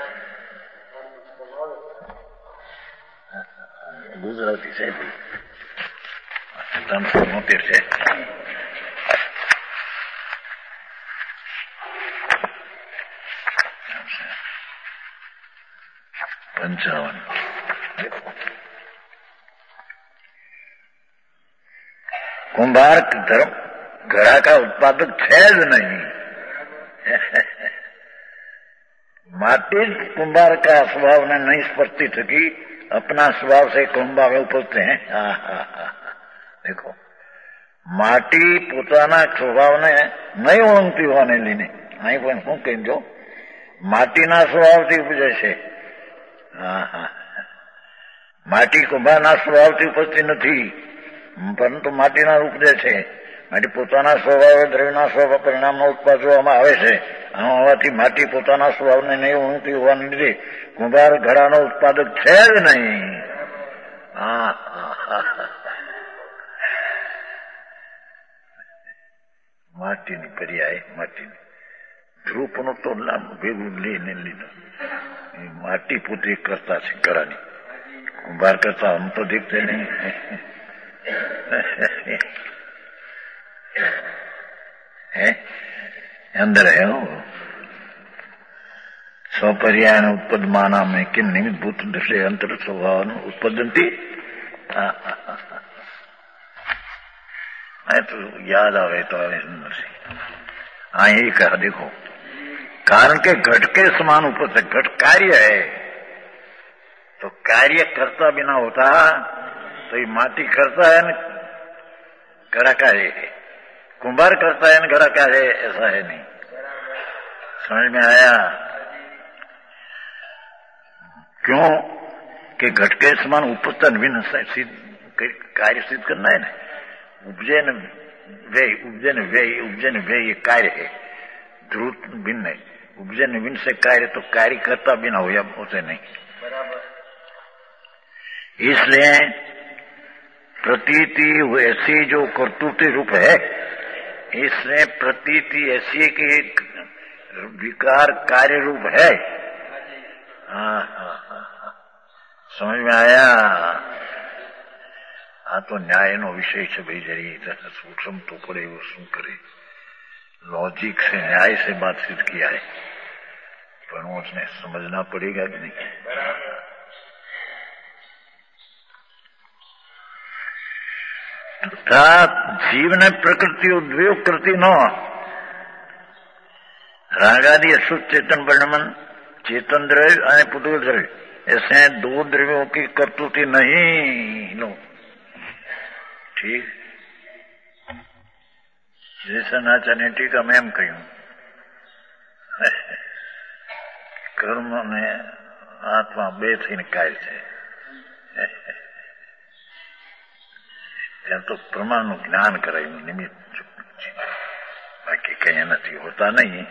गुजराती से 372 से 55 देखो कुंभार धर्म घड़ा का उत्पादक है नहीं। माटी कुंभार का स्वभाव ने नहीं स्पर्शी थकी, अपना स्वभाव से कुंभार उपजते हैं। देखो माटी पोताना स्वभावने नहीं ओळंगती होने लीने અહીં પણ શું કહેજો માટીના સ્વભાવથી ઉપજે છે। માટી કુંભારના સ્વભાવથી ઉપજતી નથી, પરંતુ માટીના ઉપજે છે। માટી પોતાના સ્વભાવે દ્રવ્યના સ્વભાવ પરિણામનો ઉત્પાદવામાં આવે છે। આમ હોવાથી માટી પોતાના સ્વભાવને નહીં ઓળંગતી હોવાને લીધે કુંભાર ઘડાનો ઉત્પાદક છે જ નહીં। માટીની પર્યાય માટીની ધ્રુપનો તો નામ ભેગું લઈને લીધો। માટી પોતે કરતા છે ઘડાની, કુંભાર કરતા हम तो देखते नहीं। है अंदर है वो स्वपर्याय उत्पद माना में किन निमित्त भूत दृष्टि अंतर स्वभाव उत्पदंती। मैं तो याद आवे तो अंदर से यही कहा। देखो कारण के घट के समान उपज है, घट कार्य है, तो कार्य करता बिना होता तो ये माटी करता है न घड़ा का है, कुंभार करता है न घड़ा का है, ऐसा है नहीं। समझ में आया? क्यों कि घट के समान उपजता भिन्न कार्य सिद्ध करना है ना। उपजे न व्यय, उपजे न व्यय, उपजे न व्यय ये कार्य है, ध्रुव भिन्न है। उपजे न भिन्न से कार्य, तो कार्य करता बिना हो या होते नहीं। इसलिए प्रतीति ऐसी जो कर्तृत्व रूप है, इसमें प्रतीति ऐसी कि विकार कार्य रूप है। समझ में आया? तो न्याय नो विषय है भाई, जरिए सूक्ष्म तो पड़े वो શું करे, लॉजिक से न्याय से बात सिद्ध किया है, पर उसने समझना पड़ेगा कि नहीं। तथा जीव ने प्रकृति उद्योग करती न रागादि अशुद्ध चेतन वर्णमन चेतन द्रव्य और पुद्गल द्रव्य, ऐसे दो द्रव्यों की कर्तुति नहीं लो। ठीक जैसा नाचाने टीका मैं एम कहूं, कर्म ने आत्मा बे थईने कार्य छे। ત્યાં તો પ્રમાણનું જ્ઞાન કરાયું, નિમિત્ત બાકી કઈ નથી હોતા नहीं।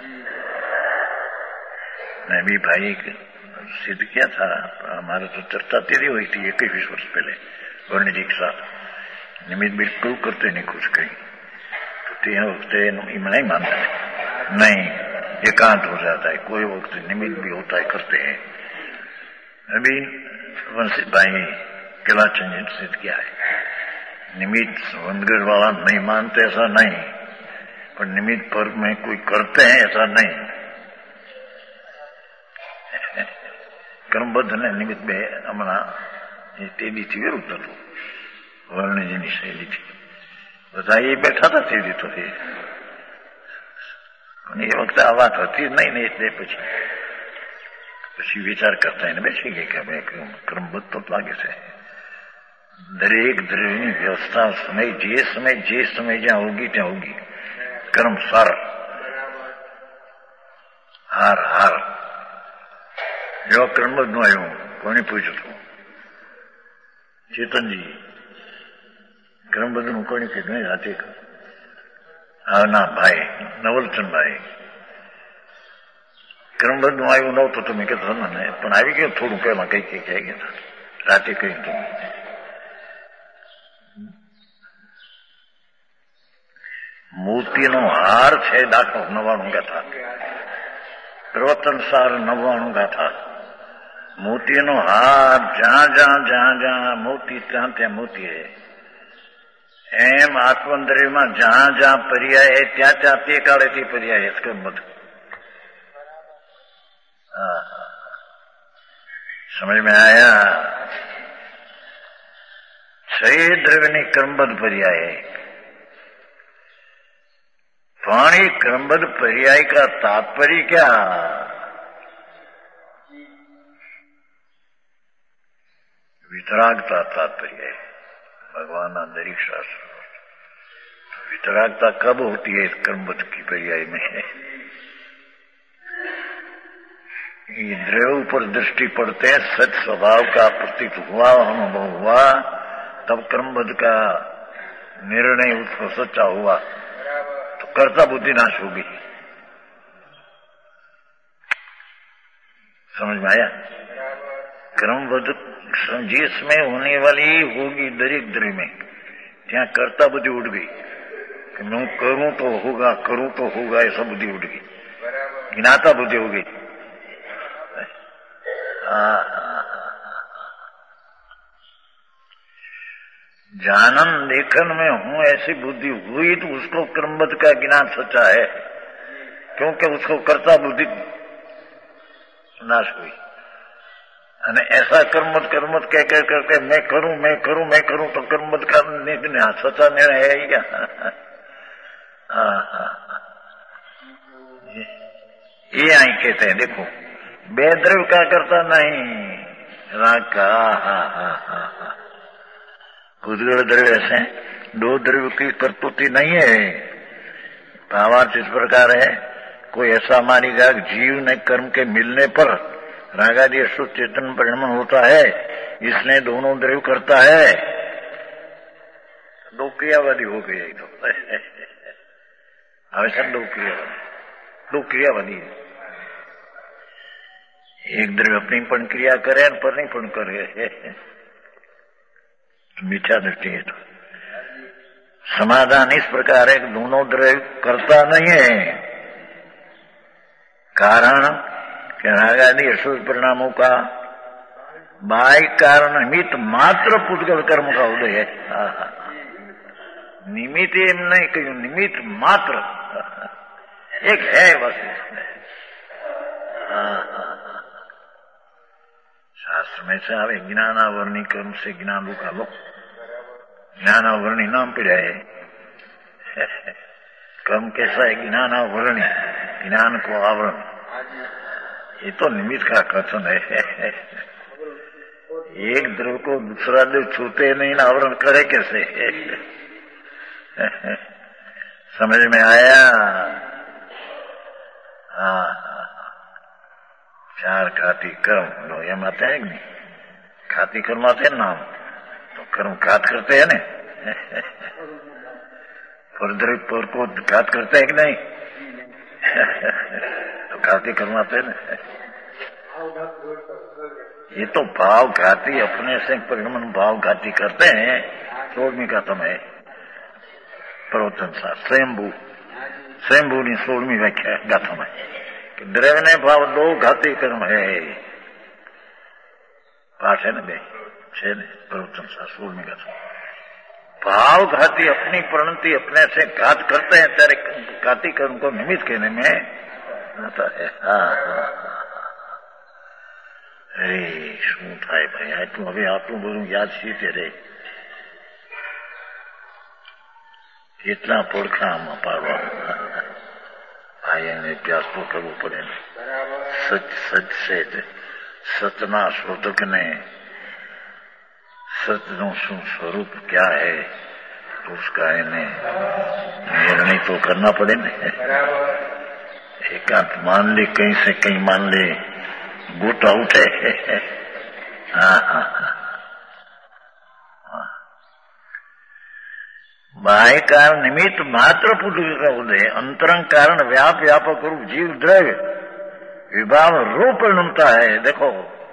मैं भी भाई सिद्ध किया था, हमारे तो चर्चा तेरी हुई थी 21 वर्ष पहले वर्ण जी के साथ। निमित्त बिल्कुल करते नहीं कुछ कहीं, तो 3 वक्त नहीं मानते नहीं, एकांत हो जाता है। कोई वक्त निमित्त भी होता है, करते हैं। अभी वंशित भाई किलाचंद सिद्ध किया है, निमित्त वनगढ़ वाला नहीं मानते ऐसा नहीं, पर निमित्त पर में कोई करते हैं ऐसा नहीं। कर्मबद्ध ने निमित्त में हमारा तेजी थी विरुद्ध तो वर्ण जी शैली थी, बताइए बैठा था तेजी तो ये वक्त आ बात होती नहीं એટલે પછી વિચાર કરતા એને બેસી ગઈ કે ભાઈ કર્મબદ્ધ તો લાગે છે। दरेक द्रव्य व्यवस्था समय जे समय जहां होगी ત્યાં होगी। कर्म सार हार हार जो कर्म નું આવ્યું કોને પૂછ્યું હતું? ચેતનજી કર્મબદ્ધનું કોને કીધું? રાતે ના ભાઈ નવલચંદ ભાઈ કર્મબદ્ધનું આવ્યું નહોતું, તમે કહેતા ને પણ આવી ગયો થોડું પહેલા કઈ કઈ આવી ગયા રાતે કઈ હતું। મોતીનો હાર છે દાખલો 99 ગાથા, પ્રવર્તન સાર 99 ગાથા। મોતીનો હાર જ્યાં જ્યાં જ્યાં જ્યાં મોતી ત્યાં ત્યાં મોતી है। એમ આત્મદ્રવ્યમાં જ્યાં જ્યાં પર્યાય है ત્યાં ત્યાં તે કાળેથી પર્યાય है। इसका मतलब समझ में आया? सही द्रव्य क्रमबद्ध पर्याय है। पाणी क्रमबद्ध पर्याय का तात्पर्य क्या? वितरागता तात्पर्य है। भगवान अंतरिक शास्त्र वितरागता कब होती है? इस क्रमबद्ध की पर्याय में है। ये द्रव्य पर दृष्टि पड़ते हैं, सच स्वभाव का प्रतीत हुआ, अनुभव हुआ, तब क्रमबद्ध का निर्णय उसको सच्चा हुआ तो कर्ता बुद्धि नाश होगी। समझ में आया? क्रमबद्ध जिसमें होने वाली होगी दरेक द्रव्य में, ત્યાં कर्ता बुद्धि उठ गई कि मैं करूं तो होगा, करूं तो होगा, ऐसा बुद्धि उठ गई, ज्ञाता बुद्धि हो गई। जानन देखन में हूं ऐसी बुद्धि हुई तो उसको क्रमबद्ध का ज्ञान सच्चा है, क्योंकि उसको कर्ता बुद्धि नाश हुई। ऐसा कर्मत कह करके मैं करूं तो कर्मत का सच्चा निर्णय है ही क्या? ये आई कहते हैं, देखो बेद्रव्य का करता नहीं, राग का। उद्गल द्रव्य से दो द्रव्य की कर्तुति नहीं है। भावार्थ इस प्रकार है, कोई ऐसा मानेगा जीव ने कर्म के मिलने पर रागादि अशुद्ध चेतन परिणमन होता है, इसने दोनों द्रव्य करता है, दो क्रियावादी हो गई। तो आवश्यक दो क्रियावादी है। एक द्रव्य अपनी पण क्रिया करे और पर नहीं पण करे, तो मिथ्या दृष्टि है। तो समाधान इस प्रकार है कि दोनों द्रव्य करता नहीं है। कारण कि रागादि अशुद्ध परिणामों का बाह्य कारण निमित्त मात्र पुद्गल कर्म का उदय है। निमित्त नहीं कहीं, निमित्त मात्र एक है बस। शास्त्र में से आवे ज्ञानावरणी कर्म से ज्ञान रुका लो, ज्ञानावरणी नाम पड़ा है। कर्म कैसा है? ज्ञानावरणी, ज्ञान को आवरण। ये तो निमित्त का कथन है। एक द्रव्य को दूसरा द्रव्य छूते नहीं ना, आवरण करे कैसे? समझ में आया? चार खाती कर्म लो, ये आते हैं नहीं? खाती कर्म आते हैं नाम, तो कर्म घात करते हैं ना? पर द्रव्य पर को घात करते हैं कि नहीं? तो घाती कर्म आते हैं ना? ये तो भाव घाती अपने से परिणमन भाव घाती करते हैं। 16वीं कथम है प्रवचन सा स्वयंभू, स्वयंभू की 16वीं व्याख्या गाथम है कि द्रव्य ने भाव दो घाती कर्म है। पाठ है ना बे, छे ने प्रवचन सा 16वीं गाथम। भाव घाती अपनी प्रणति अपने से घात करते हैं, तेरे घाती कर्म को निमित्त कहने में आता है। अरे શું થાય ભાઈ, આટલું હવે આટલું બધું યાદ છે ત્યારે કેટલા પડખા આમાં પાડવા ભાઈ, એને અભ્યાસ તો કરવો પડે ને। સચ છે, સચના શોધકને સચનું શું સ્વરૂપ क्या है, तो उसका इन्हें निर्णय तो करना पड़े न। एकांत मान ले, कहीं से कहीं मान ले, गोटा उठे। बाह्य कारण निमित्त मात्र पुद्गल का उदय, अंतरंग कारण व्यापक रूप जीव द्रव्य विभाव रूप परिणमता है। देखो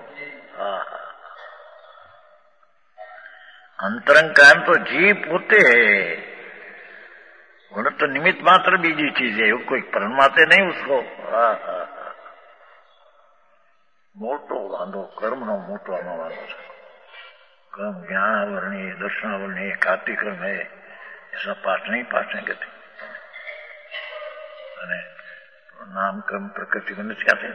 अंतरंग कारण तो जीव पोते है, उन्हें तो निमित्त मात्र बीजी चीज है, कोई परमाते नहीं उसको। मोटो वांधो कर्म नो मोटो वांधो है। कर्म ज्ञानावरणी, दर्शनावरणी, घाती कर्म है, ऐसा पाठ नहीं पाठने कहते। नाम कर्म प्रकृति में क्या थे?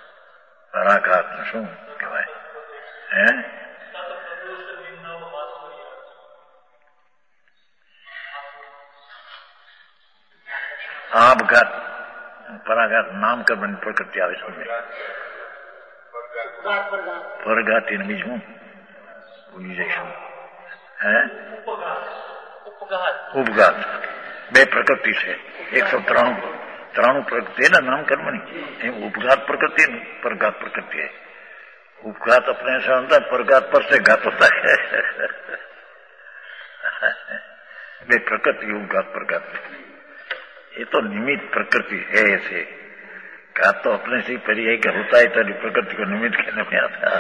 पराघात शू कहवाय है? महाघात पराघात नामकरण प्रकृति આવે સમજે પરઘાત એને બીજું ભૂલી જઈશું હે ઉપઘાત બે પ્રકૃતિ છે 193 प्रकृति है ना नामकर्मणी उपघात प्रकृति परघात प्रकृति है उपघात अपने से होता है परघात पर से घात होता है वे प्रकृति उपघात परघात ये तो निमित्त प्रकृति है ऐसे घात तो अपने से पर्याय का होता है तो प्रकृति को निमित्त कहने में आता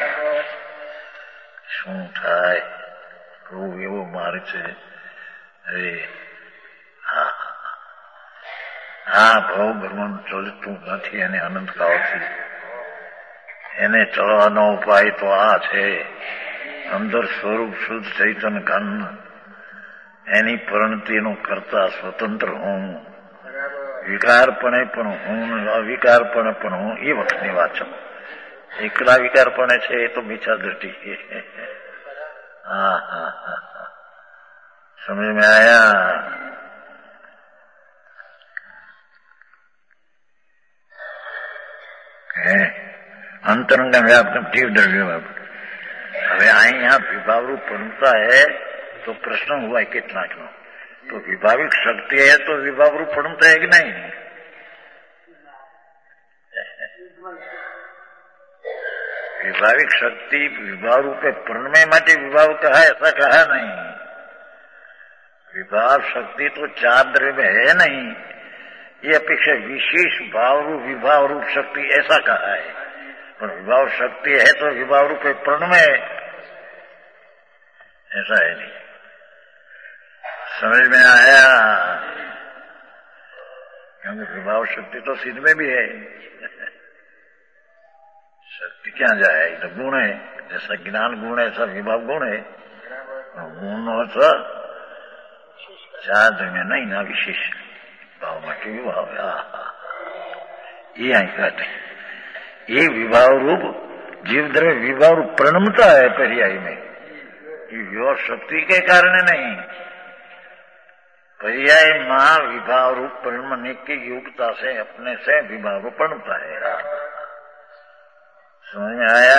शू थाय एवो मारे छे अरे हाँ हाँ भाव ब्रह्म चलતું નથી અને અનંત કાળથી એને ચલાવવાનો ઉપાય તો આ છે અંદર સ્વરૂપ શુદ્ધ ચૈતન્ય ઘન એની પરિણતિનું કરતા સ્વતંત્ર હું વિકારપણે પણ હું અવિકારપણે પણ હું એ વખતની વાત છે એકલા વિકારપણે છે એ તો મિથ્યા દૃષ્ટિ हाँ हाँ हाँ समझ में आया अंतरंग व्याप्त जीव द्रव्य હવે અહીંયા વિભાવરૂપ બનતા है तो प्रश्न हुआ है कितना क्यों तो विभाविक शक्ति है तो विभावरूप बनता है कि नहीं विभाविक शक्ति विभाव रूपे प्रणमय माटे विभाव कहा ऐसा कहा नहीं विभाव शक्ति तो 4 द्रव्य है नहीं ये अपेक्षा विशेष भाव रूप विभाव रूप शक्ति ऐसा कहा है पर विभाव शक्ति है तो विभाव रूप प्रणमय ऐसा है नहीं समझ में आया क्योंकि विभाव शक्ति तो सिद्ध में भी है शक्ति क्या जाए तो गुण है जैसा ज्ञान गुण है ऐसा विभाव गुण है गुण तो 4 द्रव्य नहीं ना विशेष भाव માટે વિભાવ ये आई कहते ये विभाव रूप जीव द्रव्य विभाव रूप प्रणमता है पर्याय में ये विभाव शक्ति के कारण नहीं पर्याय मां विभाव रूप प्रणमने की योग्यता से अपने से विभाव रूप प्रणमता है समझ में आया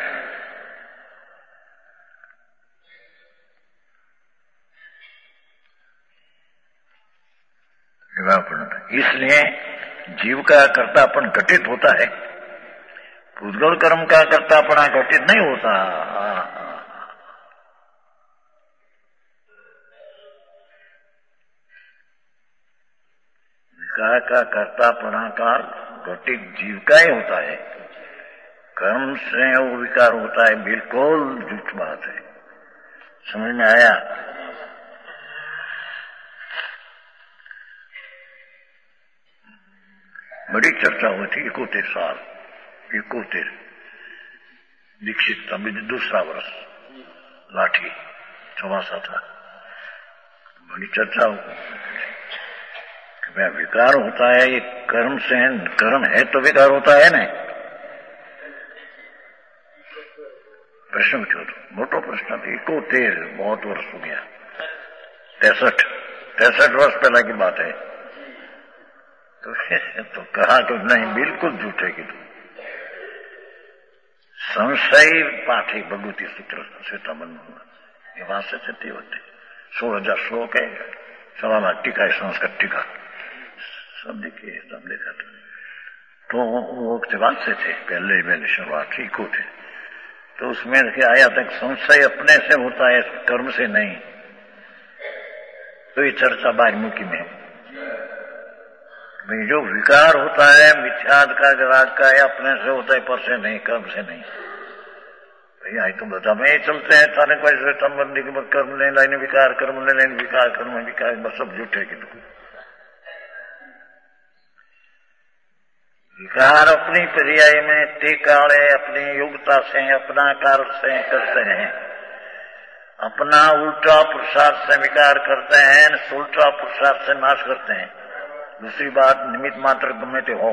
इसलिए जीव का कर्तापन घटित होता है पूर्वल कर्म का कर्तापना घटित नहीं होता विकार का कर्तापना का घटित जीव का ही होता है कर्म से वो विकार होता है बिल्कुल झूठ बात है समझ में आया बड़ी चर्चा हुई थी 71 साल 71 दीक्षित था दूसरा वर्ष लाठी चौमासा था बड़ी चर्चा कि भाई विकार होता है ये कर्म से कर्म है तो विकार होता है ना प्रश्न पूछो तो मोटो प्रश्न था 71 बहुत वर्ष हो गया 63 वर्ष पहला की बात है तो कहा तो नहीं बिल्कुल झूठे की संशय पाठे भगवती सूत्र श्वेतामन ये वहां से चलती होते 16,000 श्लोक है 1.25 लाख टीका है संस्कृत टीका सब देखिए सब देखा था तो वो बात से थे पहले शुरुआत ठीक होते तो उसमें आया था संशय अपने से होता है कर्म से नहीं तो ये चर्चा बारमुखी में जो विकार होता है मिथ्याद का राग का है अपने से होता है पर से नहीं कर्म से नहीं भैया तो बता में चलते हैं थाने कोई संबंधी कर्म ले लाइन विकार कर्म ले लाइन विकार कर्म विकार बस सब झूठे की विकार अपनी पर्याय में ते काले अपनी योग्यता से अपना कार्य से करते हैं अपना उल्टा पुरुषार्थ से विकार करते हैं उल्टा पुरुषार्थ से नाश करते हैं दूसरी बात निमित्त मात्र गम्य हो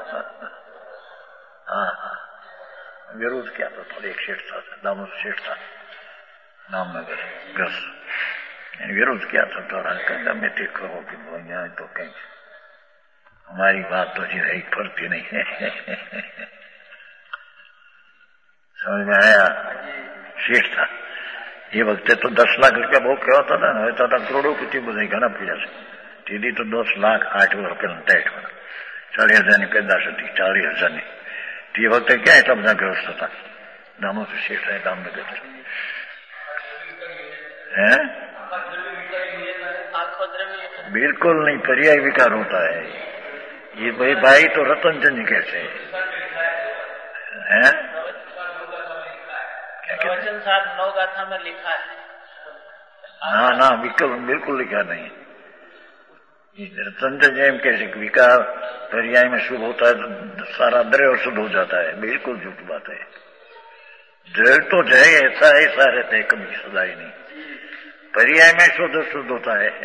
हाँ विरोध किया था थोड़े एक शेठ था दामोदर शेठ था नामनगर ग्रस्त विरोध किया था थोड़ा गम्य कहो कि यहाँ तो कहीं हमारी बात तो जी है फरती नहीं है। समझ में आया? शेष था ये वक्त तो 10 लाख रुपया भोग क्या होता था ना, होता था करोड़ों की चीज बताई घना पीड़ा से टीडी तो 10 लाख 8 रुपये टेट 40,000 पैदाश थी 40,000 ये वक्त क्या એટલા બધા ગ્રસ્ત હતા દામો તો શેઠ है दाम में देते हैं बिल्कुल नहीं पर्याय विकार होता है ये भाई तो रतनचंद जी कैसे हैं वचन साहब नवगाथा में लिखा है ना बिल्कुल लिखा नहीं रतनचंद जी कैसे विकार पर्याय में शुभ होता है तो सारा द्रव्य शुद्ध हो जाता है बिल्कुल झूठ बात है द्रव्य तो जय ऐसा रहता है कभी सदा ही नहीं पर्याय में शुद्ध होता है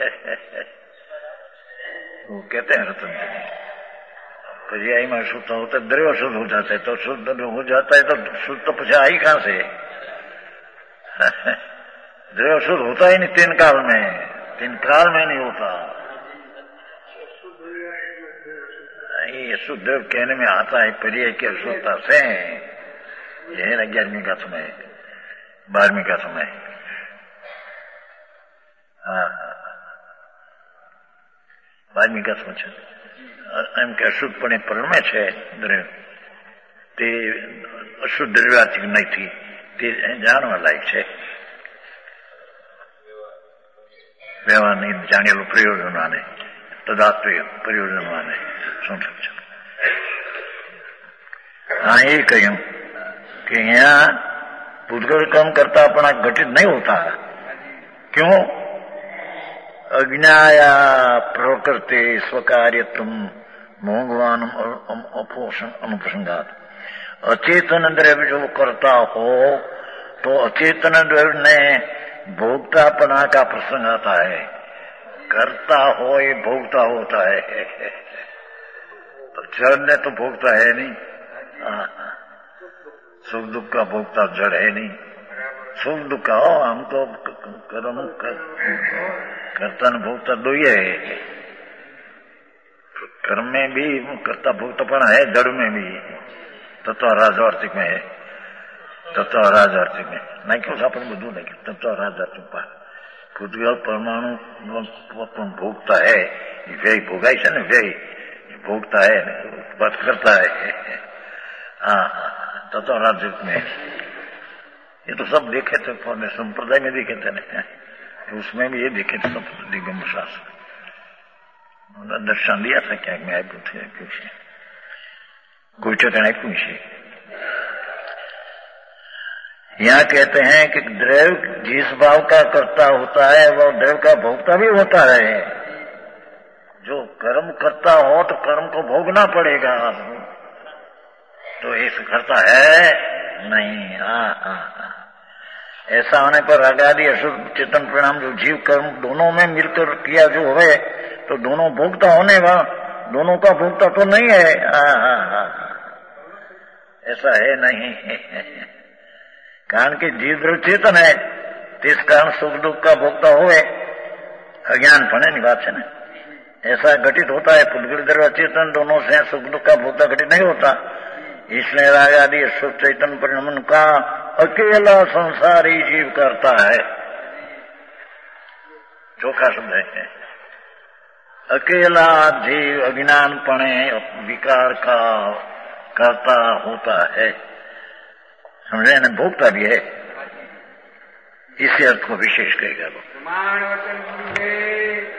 वो कहते हैं रतनचंद जी पर्याय में शुद्ध होता है द्रव्य शुद्ध हो जाता है तो शुद्ध हो जाता है तो शुद्ध तो पछा आई कहां से द्रव्य शुद्ध होता ही नहीं तीन काल में नहीं होता ये शुद्ध कहने में आता है पर्याय की अशुद्धता से यह है 11वीं का समय 12वीं का समय બારમી કસમ છે એમ કે અશુદ્ધપણે પરમે છે દ્રવ્ય તે અશુદ્ધ દ્રવ્યાથી નથી તે જાણવા લાયક છે વ્યવહારની જાણેલું પ્રયોજનવાને તદાત્મ્ય પ્રયોજનવાને શું સમજો हाँ ये कहूं कि यहाँ पूतगल कर्म करता अपना घटित नहीं होता क्यों अज्ञाया प्रकृति स्वकार्यत्व मोहवान अनुप्रसंगात अचेतन द्रव्य जो करता हो तो अचेतन द्रव्य ने भोक्तापना का प्रसंग आता है करता हो ये भोगता होता है तो जड़ ने तो भोगता है नहीं सुख दुख का भोगता जड़ है नहीं सुख दुख का हो हम तो कर्म कर्ता न भोगता दो ही है कर्म में भी कर्ता भोक्तापना है जड़ में भी तत्व राजवार्थिक में है तत्व राजवार्थिक में नहीं क्यों अपन બધું नहीं तत्व राजवार्थिक पर पृथ्वी परमाणु भोगता है व्यय भोगाई से न व्यय भोगता है बात करता है हाँ तत्व राजवार्थिक में ये तो सब देखे थे संप्रदाय में देखे थे ना उसमें भी ये देखे थे सब दिगम शास्त्र दर्शन दिया था क्या मैं पूछे कोई चौथाई पूछे यहाँ कहते हैं कि द्रव्य जिस भाव का कर्ता होता है वह द्रव्य का भोगता भी होता है जो कर्म करता हो तो कर्म को भोगना पड़ेगा तो ऐसा करता है नहीं ऐसा होने पर रागादि अशुद्ध चेतन परिणाम जो जीव कर्म दोनों में मिलकर किया जो है तो दोनों भोगता होने वहां दोनों का भोगता तो नहीं है ऐसा है नहीं कारण कि जीव द्रव्य चेतन है इस कारण सुख दुख का भोगता होए अज्ञान पने की बात है ना ऐसा घटित होता है पुद्गल द्रव्य चेतन दोनों से सुख दुख का भोगता घटित नहीं होता इसलिए राग आदि शुद्ध चैतन्य परिणमन का अकेला संसारी जीव करता है चोखा शब्द है अकेला जीव अज्ञानपणे विकार का करता होता है समझे न भोगता भी है इसी अर्थ को विशेष कहेगा